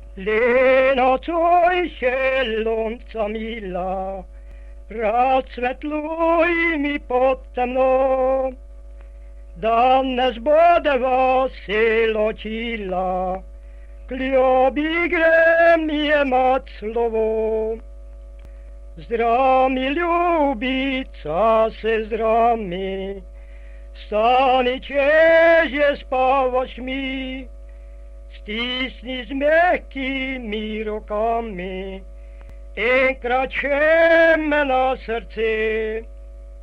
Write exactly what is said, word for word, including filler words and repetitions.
Lena, tvoj šelonca mila, razsvetluj mi potemno. Danes bodeva seločila, k ljubi grem jemat slovo. Zdrami, ljubica, se zdrami, stani, čeže spavaš mi, stisni z mehkimi rokami, enkrat še me na srce.